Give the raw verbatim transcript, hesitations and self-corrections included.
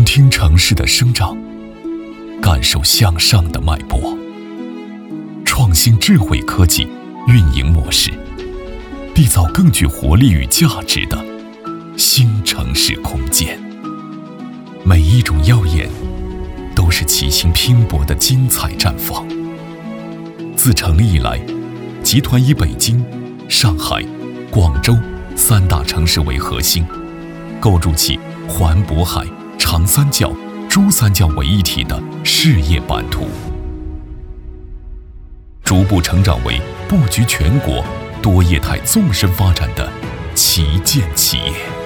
听城市的生长，感受向上的脉搏。创新智慧科技运营模式，缔造更具活力与价值的新城市空间。每一种耀眼，都是齐心拼搏的精彩绽放。自成立以来，集团以北京、上海、广州三大城市为核心，构筑起环渤海、长三角、珠三角为一体的事业版图，逐步成长为布局全国、多业态纵深发展的旗舰企业。